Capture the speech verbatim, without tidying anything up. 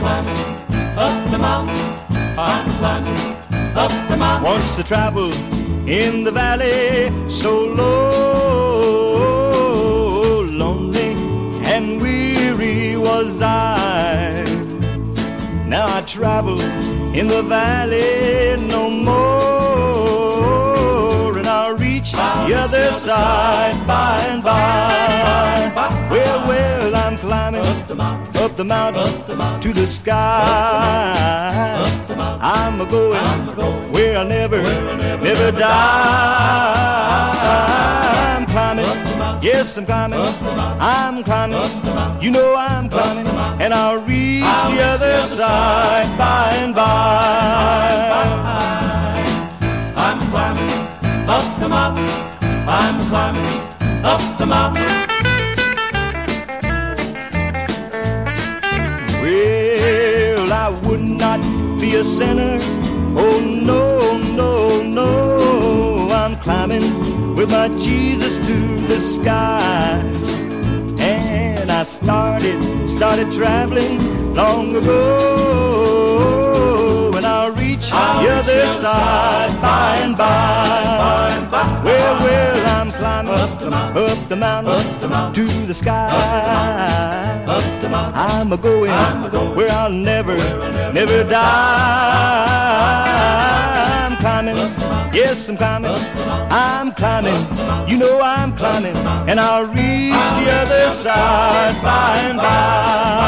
climbing up the mountain. I'm climbing up the mountain. Once I traveled in the valley so low, lonely and weary was I. Now I travel in the valley no more, and I'll reach the other side by and by. Well, well, I'm climbing up the mountain, up the mountain to the sky. I'm a going where I'll never, never die. I'm climbing, yes, I'm climbing, I'm climbing. You know I'm climbing, and I'll reach the other side by and by. I'm climbing up the mountain. I'm climbing up the mountain. Well, I would not be a sinner. Oh, no, no, no. I'm climbing with my Jesus to the sky. And I started, started traveling long ago, and I'll reach the other side by and by. Well, well, I'm climbing up the mountain, up the mountain to the sky. I'm a going where I'll never, never die. I'm climbing, yes, I'm climbing, I'm climbing. You know I'm climbing, and I'll reach the other side by and by.